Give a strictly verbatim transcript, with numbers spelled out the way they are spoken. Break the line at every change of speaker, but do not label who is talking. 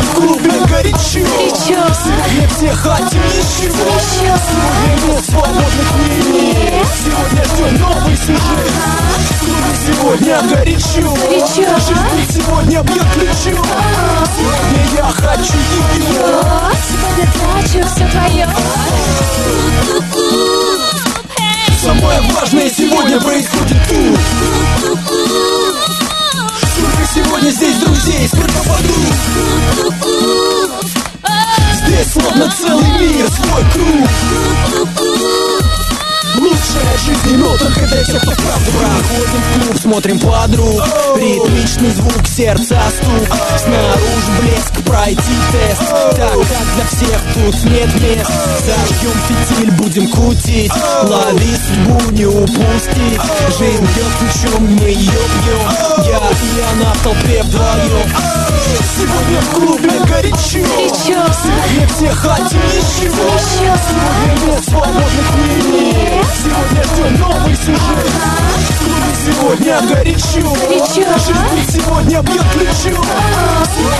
в клубе горячо. Сегодня все хотим еще. Сегодня нет свободных мест. Сегодня ждем новый сюжет. В клубе сегодня горячо. Жизнь сегодня бьет ключом. Сегодня я хочу ее.
Сегодня трачу все твое.
Самое важное сегодня происходит тут. Сколько сегодня здесь друзей, сколько подруг. Здесь словно целый мир, свой круг. Лучшая жизнь, но только для тех, кто правду. Проходим в клуб, смотрим подруг. Ритмичный звук, сердца стук. Снаружи блеск, пройти тест. Так как для всех тут нет мест. Зажгем фитиль, будем кутить. Лови судьбу, не упустить. Жизнь бьет ключом, мы ее бьем. Я и она в толпе вдвоем. Сегодня в клубе горячо. Сегодня все хотим еще. Сегодня нет свободных мест. Сегодня ждем новый сюжет. В клубе сегодня горячо. Жизнь сегодня бьет ключом.